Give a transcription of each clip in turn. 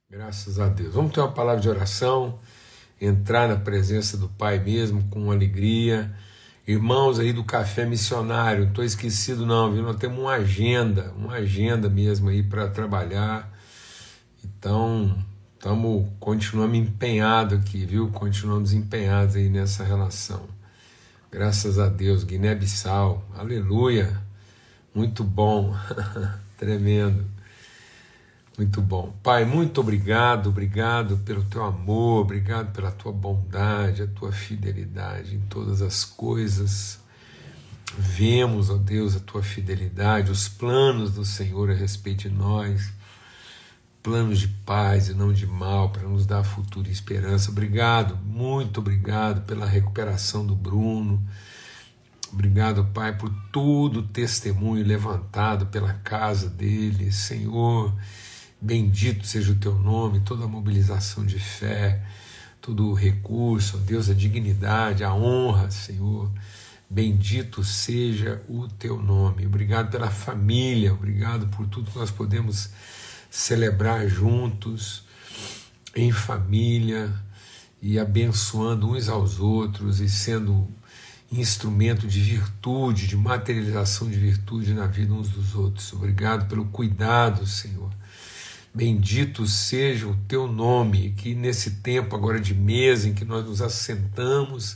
Graças a Deus. Vamos ter uma palavra de oração, entrar na presença do Pai mesmo com alegria. Irmãos aí do Café Missionário, não estou esquecido não, viu? Nós temos uma agenda mesmo aí para trabalhar. Então, continuamos empenhados aqui, viu? Continuamos empenhados aí nessa relação. Graças a Deus, Guiné-Bissau, aleluia, muito bom, tremendo. Muito bom. Pai, muito obrigado pelo teu amor, obrigado pela tua bondade, a tua fidelidade em todas as coisas. Vemos, ó Deus, a tua fidelidade, os planos do Senhor a respeito de nós, planos de paz e não de mal, para nos dar futuro e esperança. Obrigado, muito obrigado pela recuperação do Bruno. Obrigado, Pai, por todo o testemunho levantado pela casa dele, Senhor. Bendito seja o teu nome, toda a mobilização de fé, todo o recurso, ó Deus, a dignidade, a honra, Senhor. Bendito seja o teu nome. Obrigado pela família, obrigado por tudo que nós podemos celebrar juntos, em família, e abençoando uns aos outros e sendo instrumento de virtude, de materialização de virtude na vida uns dos outros. Obrigado pelo cuidado, Senhor. Bendito seja o teu nome, que nesse tempo agora de mesa, em que nós nos assentamos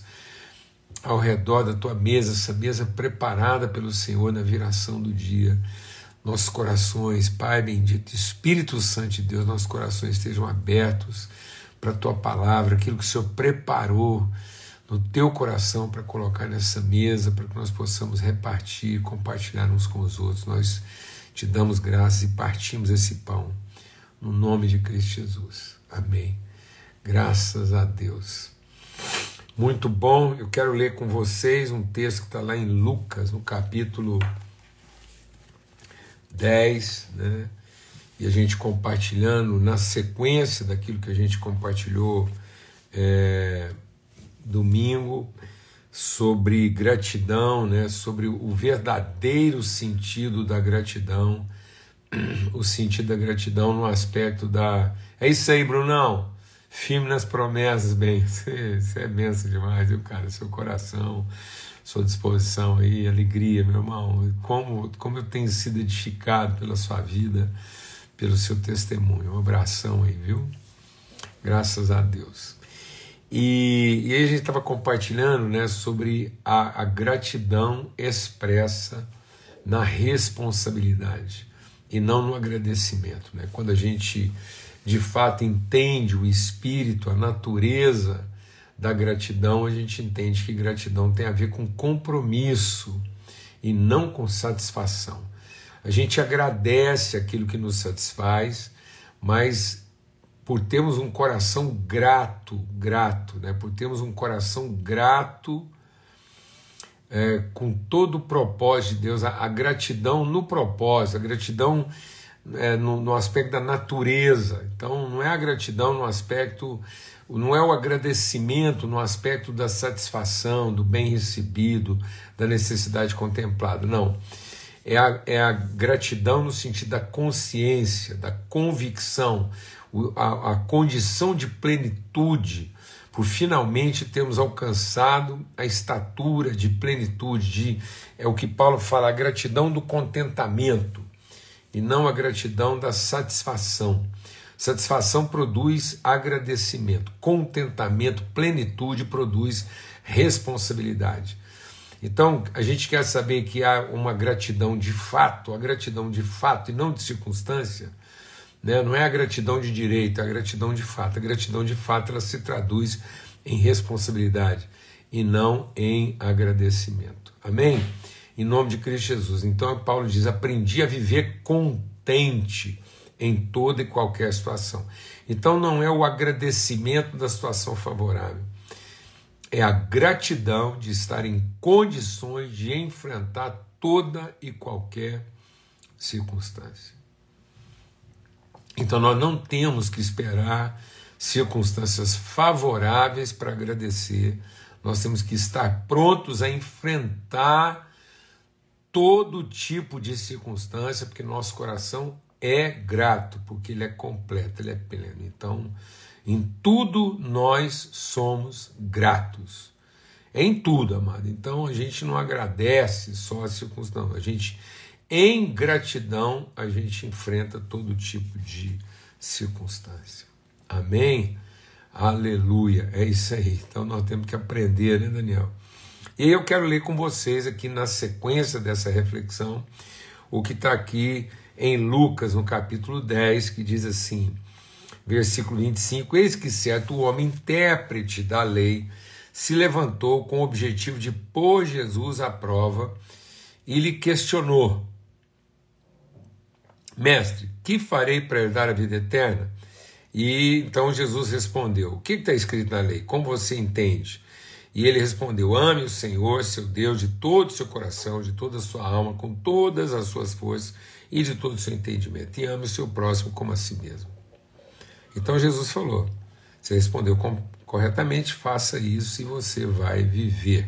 ao redor da tua mesa, essa mesa preparada pelo Senhor na viração do dia, nossos corações, Pai bendito, Espírito Santo de Deus, nossos corações estejam abertos para a tua palavra, aquilo que o Senhor preparou no teu coração para colocar nessa mesa, para que nós possamos repartir, compartilhar uns com os outros. Nós te damos graças e partimos esse pão no nome de Cristo Jesus. Amém. Graças a Deus. Muito bom. Eu quero ler com vocês um texto que está lá em Lucas, no capítulo 10, né? E a gente compartilhando na sequência daquilo que a gente compartilhou domingo, sobre gratidão, né? Sobre o verdadeiro sentido da gratidão, o sentido da gratidão no aspecto da... É isso aí, Brunão, firme nas promessas, bem, você é benção demais, viu, cara, seu coração, sua disposição aí, alegria, meu irmão, como eu tenho sido edificado pela sua vida, pelo seu testemunho. Um abração aí, viu? Graças a Deus. E aí a gente estava compartilhando, né, sobre a gratidão expressa na responsabilidade e não no agradecimento, né? Quando a gente de fato entende o espírito, a natureza da gratidão, a gente entende que gratidão tem a ver com compromisso e não com satisfação. A gente agradece aquilo que nos satisfaz, mas por termos um coração grato, né? Por termos um coração grato com todo o propósito de Deus, a gratidão no propósito, a gratidão no aspecto da natureza. Então não é a gratidão no aspecto, não é o agradecimento no aspecto da satisfação, do bem recebido, da necessidade contemplada, não. É a gratidão no sentido da consciência, da convicção, a condição de plenitude, por finalmente termos alcançado a estatura de plenitude, é o que Paulo fala, a gratidão do contentamento, e não a gratidão da satisfação. Satisfação produz agradecimento, contentamento, plenitude produz responsabilidade. Então, a gente quer saber que há uma gratidão de fato, a gratidão de fato e não de circunstância, né? Não é a gratidão de direito, é a gratidão de fato. A gratidão de fato ela se traduz em responsabilidade e não em agradecimento. Amém? Em nome de Cristo Jesus. Então, Paulo diz, aprendi a viver contente em toda e qualquer situação. Então, não é o agradecimento da situação favorável, é a gratidão de estar em condições de enfrentar toda e qualquer circunstância. Então nós não temos que esperar circunstâncias favoráveis para agradecer, nós temos que estar prontos a enfrentar todo tipo de circunstância, porque nosso coração é grato, porque ele é completo, ele é pleno. Então, em tudo nós somos gratos. Em tudo, amado. Então, a gente não agradece só a circunstância. A gente, em gratidão, a gente enfrenta todo tipo de circunstância. Amém? Aleluia. É isso aí. Então, nós temos que aprender, né, Daniel? E eu quero ler com vocês aqui na sequência dessa reflexão o que está aqui em Lucas, no capítulo 10, que diz assim, versículo 25, eis que certo homem, intérprete da lei, se levantou com o objetivo de pôr Jesus à prova e lhe questionou, mestre, que farei para herdar a vida eterna? E então Jesus respondeu, o que está escrito na lei? Como você entende? E ele respondeu, ame o Senhor, seu Deus, de todo o seu coração, de toda a sua alma, com todas as suas forças e de todo o seu entendimento. E ame o seu próximo como a si mesmo. Então Jesus falou, você respondeu corretamente, faça isso e você vai viver.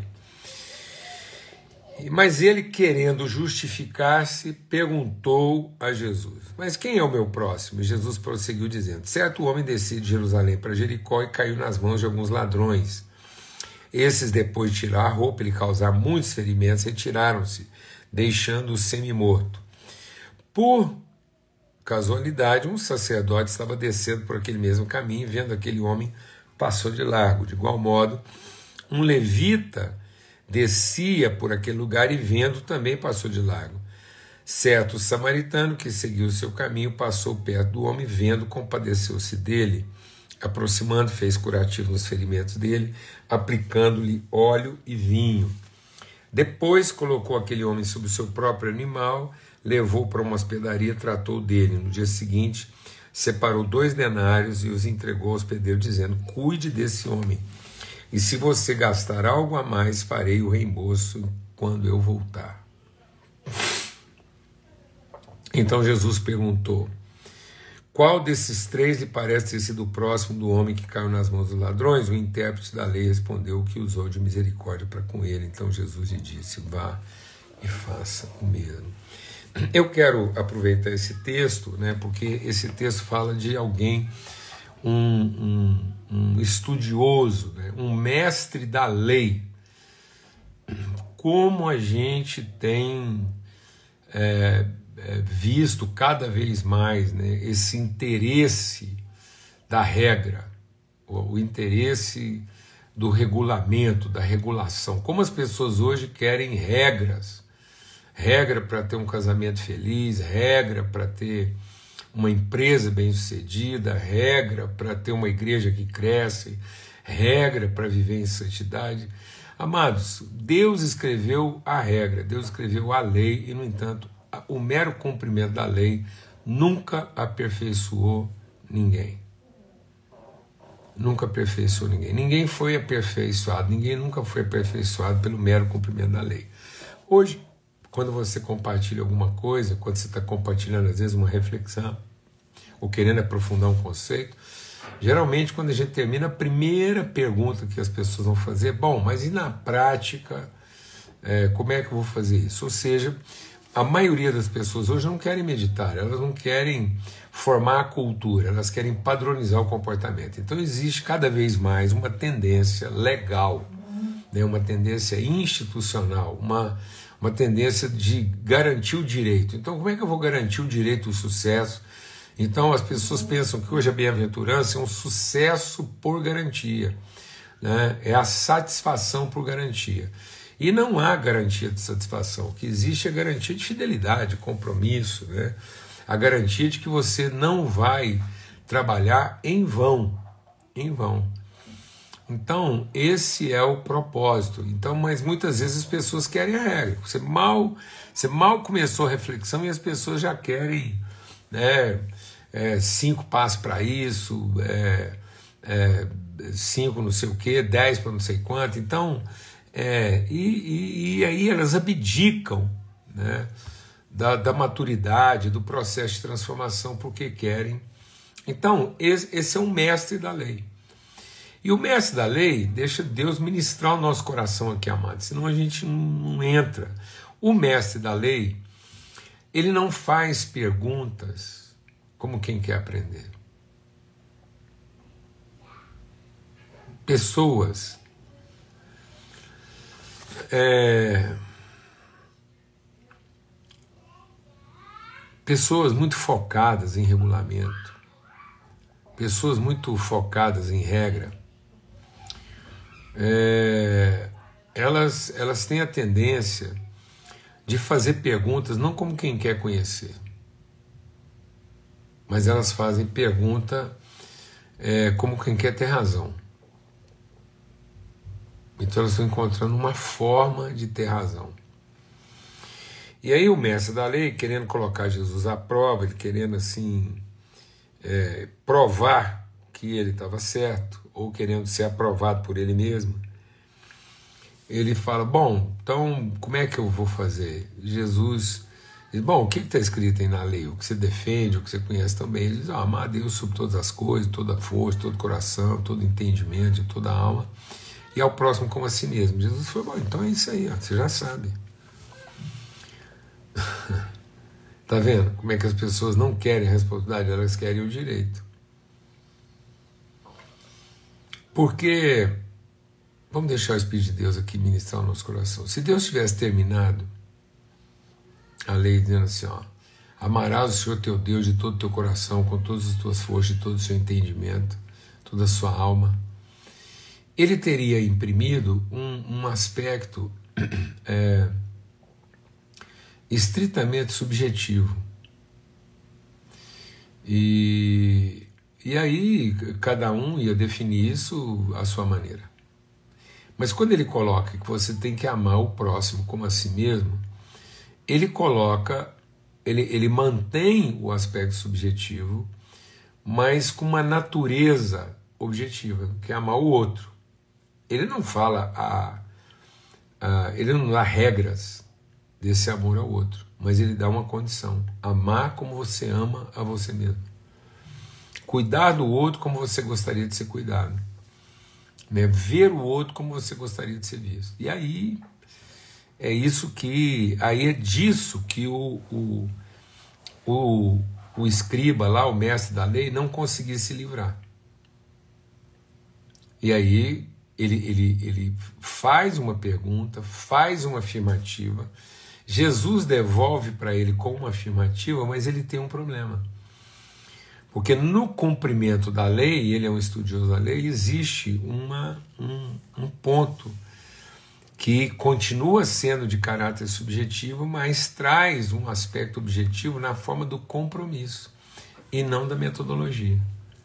Mas ele, querendo justificar-se, perguntou a Jesus, mas quem é o meu próximo? E Jesus prosseguiu dizendo, certo homem descia de Jerusalém para Jericó e caiu nas mãos de alguns ladrões. Esses, depois de tirar a roupa e lhe causar muitos ferimentos, retiraram-se, deixando-o semi-morto. Por casualidade, um sacerdote estava descendo por aquele mesmo caminho, e vendo aquele homem, passou de largo. De igual modo, um levita descia por aquele lugar e, vendo, também passou de largo. Certo samaritano, que seguiu o seu caminho, passou perto do homem, vendo, compadeceu-se dele. Aproximando, fez curativo nos ferimentos dele, aplicando-lhe óleo e vinho. Depois colocou aquele homem sobre o seu próprio animal, levou para uma hospedaria, tratou dele. No dia seguinte, separou 2 denários e os entregou ao hospedeiro, dizendo, cuide desse homem, e se você gastar algo a mais, farei o reembolso quando eu voltar. Então Jesus perguntou, qual desses 3 lhe parece ter sido o próximo do homem que caiu nas mãos dos ladrões? O intérprete da lei respondeu que usou de misericórdia para com ele. Então Jesus lhe disse, vá e faça o mesmo. Eu quero aproveitar esse texto, né, porque esse texto fala de alguém, um estudioso, né, um mestre da lei. Como a gente tem visto cada vez mais, né, esse interesse da regra, o interesse do regulamento, da regulação. Como as pessoas hoje querem regras, regra para ter um casamento feliz, regra para ter uma empresa bem-sucedida, regra para ter uma igreja que cresce, regra para viver em santidade. Amados, Deus escreveu a regra, Deus escreveu a lei e, no entanto, o mero cumprimento da lei nunca aperfeiçoou ninguém. Nunca aperfeiçoou ninguém. Ninguém foi aperfeiçoado, ninguém nunca foi aperfeiçoado pelo mero cumprimento da lei. Hoje, quando você compartilha alguma coisa, quando você está compartilhando às vezes uma reflexão, ou querendo aprofundar um conceito, geralmente quando a gente termina, a primeira pergunta que as pessoas vão fazer é, bom, mas e na prática, como é que eu vou fazer isso? Ou seja, a maioria das pessoas hoje não querem meditar, elas não querem formar a cultura, elas querem padronizar o comportamento. Então existe cada vez mais uma tendência legal, né, uma tendência institucional, uma tendência de garantir o direito. Então como é que eu vou garantir o direito ao sucesso? Então as pessoas pensam que hoje a bem-aventurança é um sucesso por garantia, né? É a satisfação por garantia. E não há garantia de satisfação. O que existe é garantia de fidelidade, compromisso, né? A garantia de que você não vai trabalhar em vão. Em vão. Então, esse é o propósito. Então, mas muitas vezes as pessoas querem a regra. Você mal começou a reflexão e as pessoas já querem, né, 5 passos para isso, 5 não sei o quê, 10 para não sei quanto. Então, e aí elas abdicam, né, da maturidade, do processo de transformação, porque querem. Então, esse é um mestre da lei. E o mestre da lei deixa Deus ministrar o nosso coração aqui, amado, senão a gente não entra. O mestre da lei, ele não faz perguntas como quem quer aprender. Pessoas pessoas muito focadas em regulamento, pessoas muito focadas em regra, elas têm a tendência de fazer perguntas não como quem quer conhecer, mas elas fazem pergunta como quem quer ter razão. Então elas estão encontrando uma forma de ter razão. E aí o mestre da lei, querendo colocar Jesus à prova, ele querendo assim provar que ele estava certo, ou querendo ser aprovado por ele mesmo, ele fala, bom, então como é que eu vou fazer? Jesus diz, bom, o que está escrito aí na lei? O que você defende, o que você conhece também? Ele diz, amar a Deus sobre todas as coisas, toda a força, todo coração, todo entendimento, toda a alma, e ao próximo como a si mesmo. Jesus falou, bom, então é isso aí, ó, você já sabe. Tá vendo como é que as pessoas não querem a responsabilidade, elas querem o direito. Porque, vamos deixar o Espírito de Deus aqui ministrar o nosso coração. Se Deus tivesse terminado a lei dizendo assim, ó, amarás o Senhor teu Deus de todo o teu coração, com todas as tuas forças, de todo o seu entendimento, toda a sua alma, ele teria imprimido um aspecto estritamente subjetivo. E aí cada um ia definir isso à sua maneira. Mas quando ele coloca que você tem que amar o próximo como a si mesmo, ele coloca, ele mantém o aspecto subjetivo, mas com uma natureza objetiva, que é amar o outro. Ele não fala, ele não dá regras desse amor ao outro, mas ele dá uma condição: amar como você ama a você mesmo, cuidar do outro como você gostaria de ser cuidado, né? Ver o outro como você gostaria de ser visto. E aí é disso que o escriba lá, o mestre da lei, não conseguia se livrar. E aí ele faz uma pergunta, faz uma afirmativa. Jesus devolve para ele com uma afirmativa, mas ele tem um problema. Porque no cumprimento da lei, ele é um estudioso da lei, existe um ponto que continua sendo de caráter subjetivo, mas traz um aspecto objetivo na forma do compromisso e não da metodologia.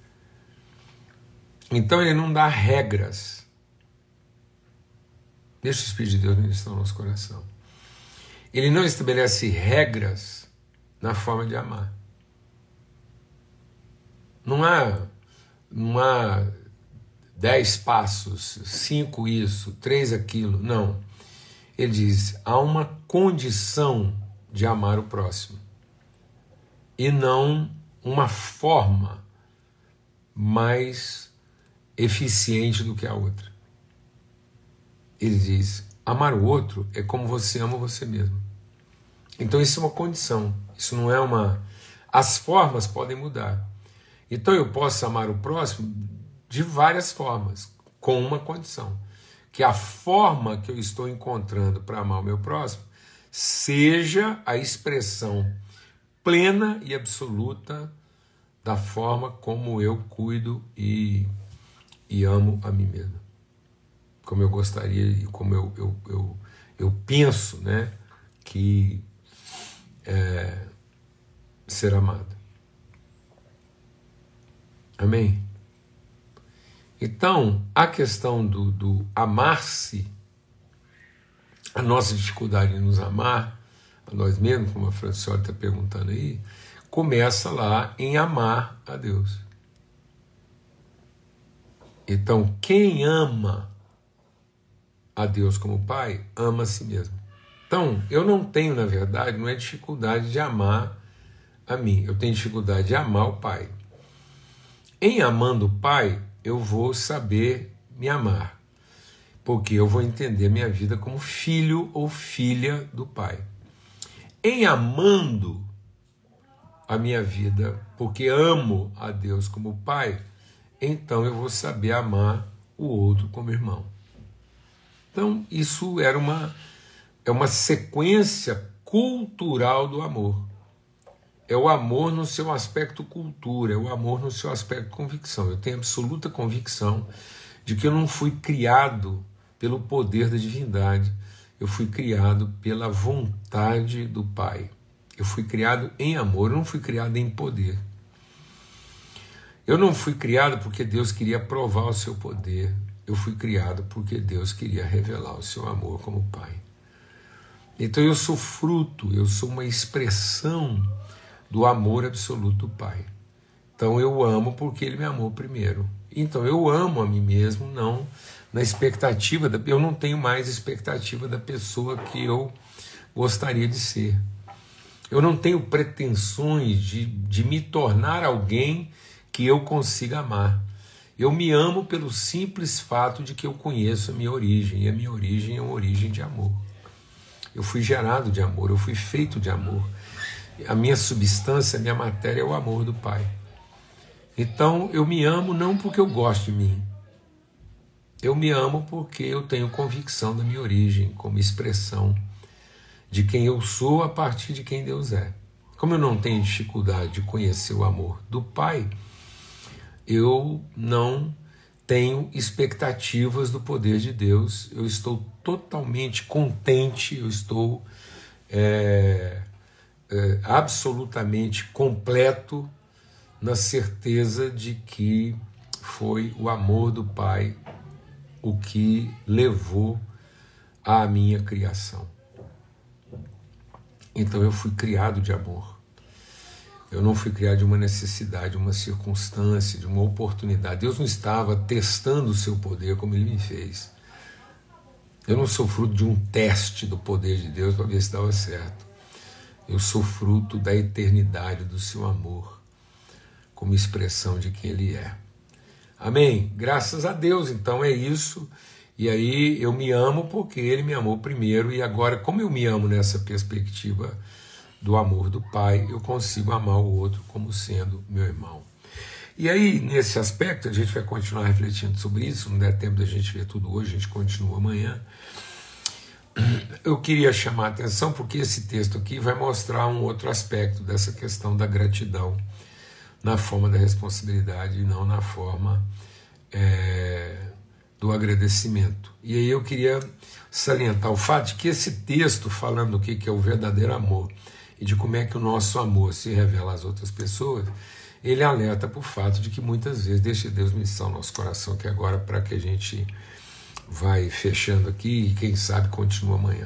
Então ele não dá regras. Deixa o Espírito de Deus ministrar no nosso coração. Ele não estabelece regras na forma de amar. Não há 10 passos, 5 isso, 3 aquilo. Não. Ele diz, há uma condição de amar o próximo. E não uma forma mais eficiente do que a outra. Ele diz, amar o outro é como você ama você mesmo. Então isso é uma condição, isso não é uma... As formas podem mudar. Então eu posso amar o próximo de várias formas, com uma condição, que a forma que eu estou encontrando para amar o meu próximo seja a expressão plena e absoluta da forma como eu cuido e amo a mim mesmo, como eu gostaria e como eu penso, né, que ser amado. Amém? Então, a questão do amar-se, a nossa dificuldade em nos amar, a nós mesmos, como a Francioli está perguntando aí, começa lá em amar a Deus. Então, quem ama a Deus como Pai, ama a si mesmo. Então, eu não tenho, na verdade, não é dificuldade de amar a mim, eu tenho dificuldade de amar o Pai. Em amando o Pai, eu vou saber me amar, porque eu vou entender minha vida como filho ou filha do Pai. Em amando a minha vida porque amo a Deus como Pai, então eu vou saber amar o outro como irmão. Então, isso é uma sequência cultural do amor. É o amor no seu aspecto cultura, é o amor no seu aspecto convicção. Eu tenho absoluta convicção de que eu não fui criado pelo poder da divindade, eu fui criado pela vontade do Pai. Eu fui criado em amor, eu não fui criado em poder. Eu não fui criado porque Deus queria provar o seu poder. Eu fui criado porque Deus queria revelar o seu amor como Pai. Então eu sou fruto, eu sou uma expressão do amor absoluto do Pai. Então eu amo porque Ele me amou primeiro. Então eu amo a mim mesmo, não na expectativa, eu não tenho mais expectativa da pessoa que eu gostaria de ser. Eu não tenho pretensões de me tornar alguém que eu consiga amar. Eu me amo pelo simples fato de que eu conheço a minha origem, e a minha origem é uma origem de amor. Eu fui gerado de amor, eu fui feito de amor. A minha substância, a minha matéria é o amor do Pai. Então eu me amo não porque eu gosto de mim. Eu me amo porque eu tenho convicção da minha origem, como expressão de quem eu sou a partir de quem Deus é. Como eu não tenho dificuldade de conhecer o amor do Pai, eu não tenho expectativas do poder de Deus, eu estou totalmente contente, eu estou absolutamente completo na certeza de que foi o amor do Pai o que levou à minha criação. Então eu fui criado de amor. Eu não fui criado de uma necessidade, de uma circunstância, de uma oportunidade. Deus não estava testando o seu poder como Ele me fez. Eu não sou fruto de um teste do poder de Deus para ver se dava certo. Eu sou fruto da eternidade do seu amor, como expressão de quem Ele é. Amém? Graças a Deus, então é isso. E aí eu me amo porque Ele me amou primeiro, e agora, como eu me amo nessa perspectiva do amor do Pai, eu consigo amar o outro como sendo meu irmão. E aí, nesse aspecto, a gente vai continuar refletindo sobre isso, não der tempo da gente ver tudo hoje, a gente continua amanhã. Eu queria chamar a atenção porque esse texto aqui vai mostrar um outro aspecto dessa questão da gratidão, na forma da responsabilidade e não na forma do agradecimento. E aí eu queria salientar o fato de que esse texto, falando do que é o verdadeiro amor e de como é que o nosso amor se revela às outras pessoas, ele alerta para o fato de que muitas vezes, deixa Deus ministrar o nosso coração aqui agora, para que a gente vai fechando aqui e quem sabe continua amanhã.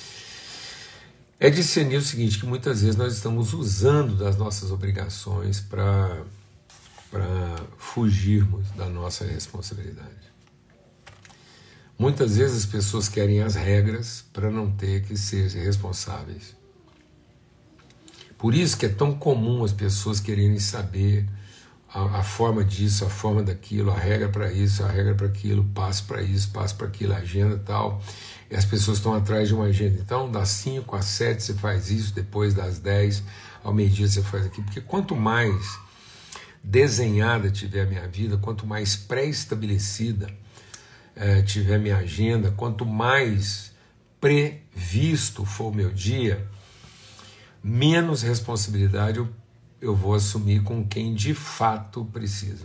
É discernir o seguinte, que muitas vezes nós estamos usando das nossas obrigações para fugirmos da nossa responsabilidade. Muitas vezes as pessoas querem as regras para não ter que ser responsáveis. Por isso que é tão comum as pessoas quererem saber a forma disso, a forma daquilo, a regra para isso, a regra para aquilo, passo para isso, passo para aquilo, agenda e tal. E as pessoas estão atrás de uma agenda. Então, das 5 às 7 você faz isso, depois das 10 ao meio-dia você faz aquilo. Porque quanto mais desenhada tiver a minha vida, quanto mais pré-estabelecida tiver a minha agenda, quanto mais previsto for o meu dia, menos responsabilidade eu vou assumir com quem de fato precisa.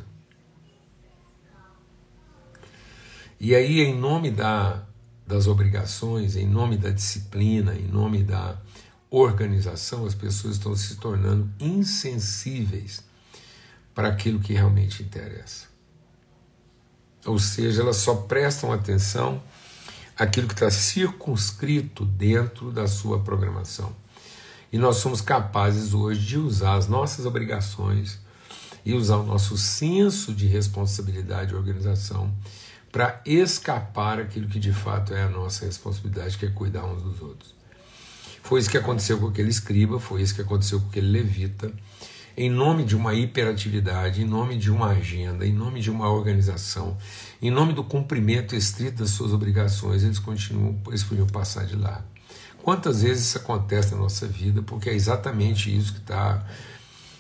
E aí, em nome das obrigações, em nome da disciplina, em nome da organização, as pessoas estão se tornando insensíveis para aquilo que realmente interessa. Ou seja, elas só prestam atenção àquilo que está circunscrito dentro da sua programação. E nós somos capazes hoje de usar as nossas obrigações e usar o nosso senso de responsabilidade e organização para escapar aquilo que de fato é a nossa responsabilidade, que é cuidar uns dos outros. Foi isso que aconteceu com aquele escriba, foi isso que aconteceu com aquele levita. Em nome de uma hiperatividade, em nome de uma agenda, em nome de uma organização, em nome do cumprimento estrito das suas obrigações, eles podiam passar de largo. Quantas vezes isso acontece na nossa vida, porque é exatamente isso que está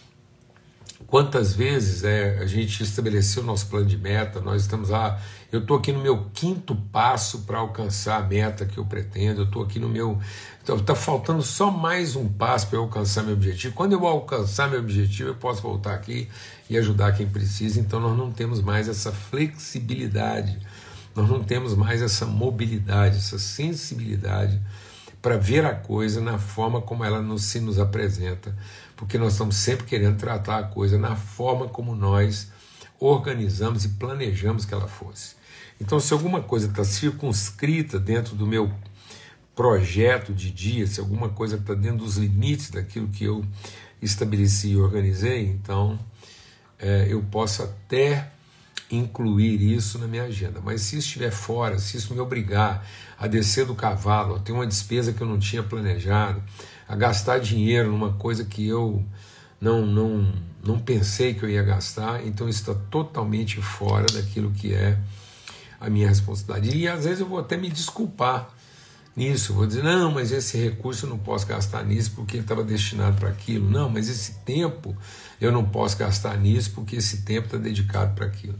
Quantas vezes a gente estabeleceu o nosso plano de meta, nós estamos lá, eu estou aqui no meu 5º passo para alcançar a meta que eu pretendo, eu estou aqui no meu... Está faltando só mais um passo para eu alcançar meu objetivo. Quando eu alcançar meu objetivo, eu posso voltar aqui e ajudar quem precisa. Então nós não temos mais essa flexibilidade, nós não temos mais essa mobilidade, essa sensibilidade para ver a coisa na forma como ela se nos apresenta, porque nós estamos sempre querendo tratar a coisa na forma como nós organizamos e planejamos que ela fosse. Então, se alguma coisa está circunscrita dentro do meu projeto de dia, se alguma coisa está dentro dos limites daquilo que eu estabeleci e organizei, então eu posso até incluir isso na minha agenda, mas se estiver fora, se isso me obrigar a descer do cavalo, a ter uma despesa que eu não tinha planejado, a gastar dinheiro numa coisa que eu não pensei que eu ia gastar, então isso está totalmente fora daquilo que é a minha responsabilidade. E às vezes eu vou até me desculpar nisso, eu vou dizer, não, mas esse recurso eu não posso gastar nisso porque ele estava destinado para aquilo, não, mas esse tempo eu não posso gastar nisso porque esse tempo está dedicado para aquilo.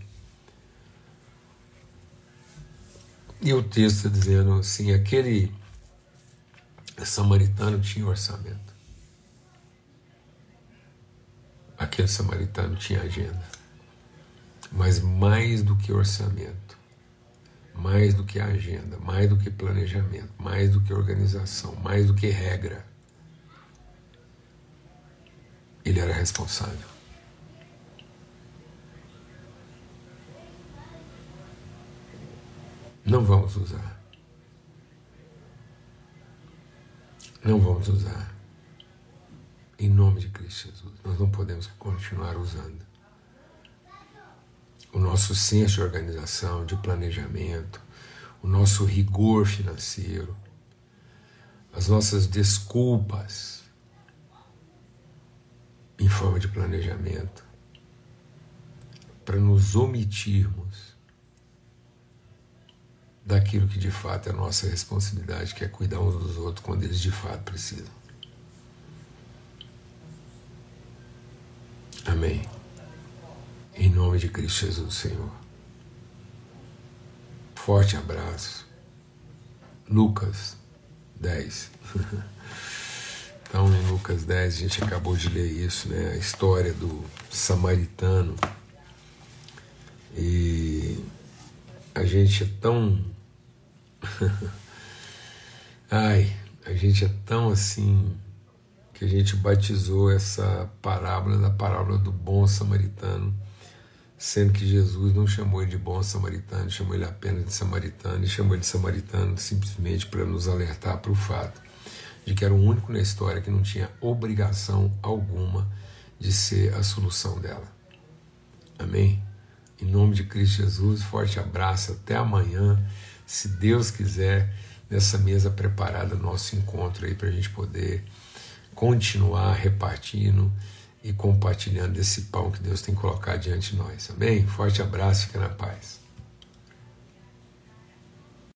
E o texto está dizendo assim, aquele samaritano tinha orçamento. Aquele samaritano tinha agenda. Mas mais do que orçamento, mais do que agenda, mais do que planejamento, mais do que organização, mais do que regra, ele era responsável. Não vamos usar. Não vamos usar. Em nome de Cristo Jesus. Nós não podemos continuar usando o nosso senso de organização, de planejamento, o nosso rigor financeiro, as nossas desculpas em forma de planejamento, para nos omitirmos daquilo que de fato é a nossa responsabilidade, que é cuidar uns dos outros quando eles de fato precisam. Amém. Em nome de Cristo Jesus, Senhor. Forte abraço. Lucas 10. Então, em Lucas 10, a gente acabou de ler isso, né? A história do samaritano. E a gente é tão... a gente é tão assim... que a gente batizou essa parábola da parábola do bom samaritano, sendo que Jesus não chamou ele de bom samaritano, chamou ele apenas de samaritano, e chamou ele de samaritano simplesmente para nos alertar para o fato de que era o único na história que não tinha obrigação alguma de ser a solução dela. Amém? Em nome de Cristo Jesus, forte abraço, até amanhã, se Deus quiser, nessa mesa preparada, nosso encontro aí para a gente poder continuar repartindo e compartilhando esse pão que Deus tem colocado diante de nós. Amém? Forte abraço, fica na paz.